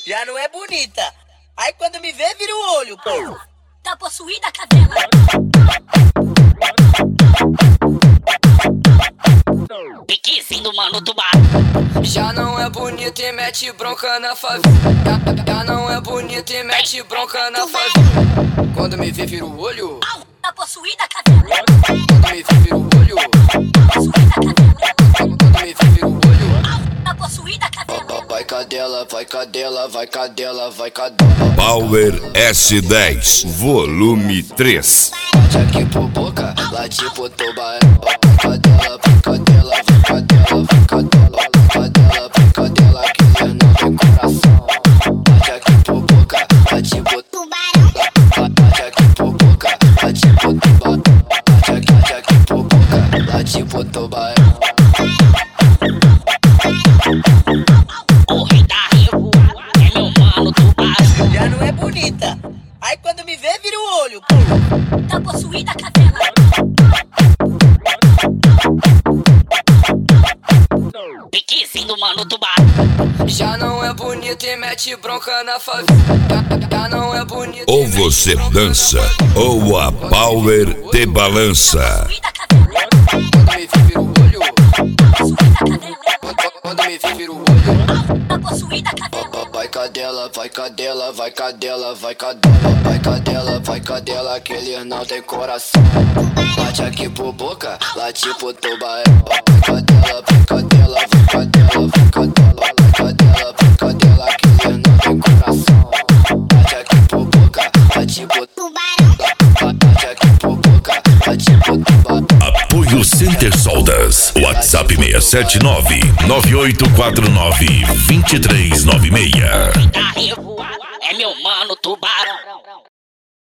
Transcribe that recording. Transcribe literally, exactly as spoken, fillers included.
Já não é bonita. Aí quando me vê, vira o olho, pô. Tá possuída a cadela. Piquezinho do Mano Tubarão. Já não é bonita e mete bronca na favela. Já não é bonita e mete bronca na favela. Quando me vê, vira o olho. Tá possuída a cadela. Quando me vê, vira o olho. Possuída a cadela. Quando me vê, vira o olho. Tá possuída a cadela. Vai cadela, vai cadela, vai cadela, vai cadela. Power S dez, volume três. Bate aqui por boca, lá tipo tubarão. Vai cadela, vai cadela, vai cadela, vai cadela. Vai cadela, vai cadela, que não tem coração. Bate aqui por boca, lá tipo tubarão. Bate aqui por boca, lá tipo tubarão. Bate aqui, bate aqui por boca, lá tipo tubarão. O rei da revoada é meu Mano Tubarão. Já não é bonita. Aí quando me vê, vira o olho, pô. Tá possuída a cadela. Piquezinho do Mano Tubarão. Já não é bonita e mete bronca na favela. Já não é bonita. Ou você dança, ou a Power te balança. Possuída a cadela. Quando me vê, vira o olho. Possuída a cadela. Quando me vê, vira o olho. Tá possuída a cadela. Vai cadela, vai cadela, vai cadela, vai cadela. Vai cadela, vai cadela, que ele não tem coração. Bate aqui por boca, lá tipo tubarão. Vai cadela, vai cadela, vai cadela, vai cadela. Vai cadela, vai cadela, que ele não tem coração. Bate aqui por boca, lá tipo tubarão. Bate aqui por boca, lá tipo tubarão. Apoio Center Soldas. WhatsApp seis sete nove, nove oito quatro nove, dois três nove seis. Da revoada é meu Mano Tubarão.